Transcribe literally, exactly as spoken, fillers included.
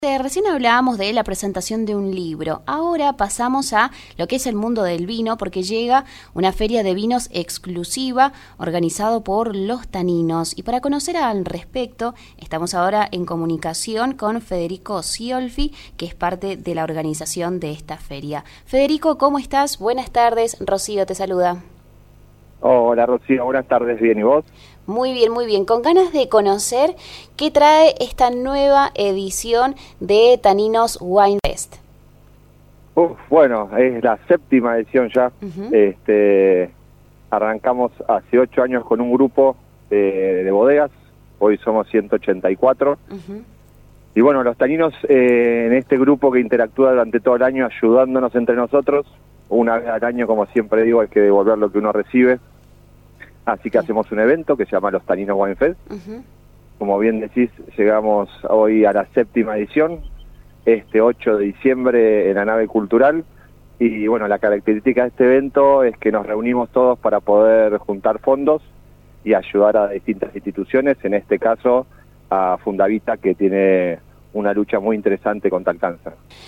Eh, Recién hablábamos de la presentación de un libro. Ahora pasamos a lo que es el mundo del vino, porque llega una feria de vinos exclusiva organizado por Los Taninos. Y para conocer al respecto, estamos ahora en comunicación con Federico Ciolfi, que es parte de la organización de esta feria. Federico, ¿cómo estás? Buenas tardes. Rocío te saluda. Hola Rocío, buenas tardes, ¿bien y vos? Muy bien, muy bien. Con ganas de conocer qué trae esta nueva edición de Taninos Wine Fest. Uf, bueno, es la séptima edición ya. Uh-huh. Este, arrancamos hace ocho años con un grupo de, de bodegas, hoy somos ciento ochenta y cuatro. Uh-huh. Y bueno, los taninos eh, en este grupo que interactúa durante todo el año ayudándonos entre nosotros. Una vez al año, como siempre digo, hay que devolver lo que uno recibe. Así que sí. Hacemos un evento que se llama Los Taninos Wine Fest. Uh-huh. Como bien decís, llegamos hoy a la séptima edición, este ocho de diciembre en la nave cultural. Y bueno, la característica de este evento es que nos reunimos todos para poder juntar fondos y ayudar a distintas instituciones, en este caso a Fundavita, que tiene una lucha muy interesante contra el cáncer.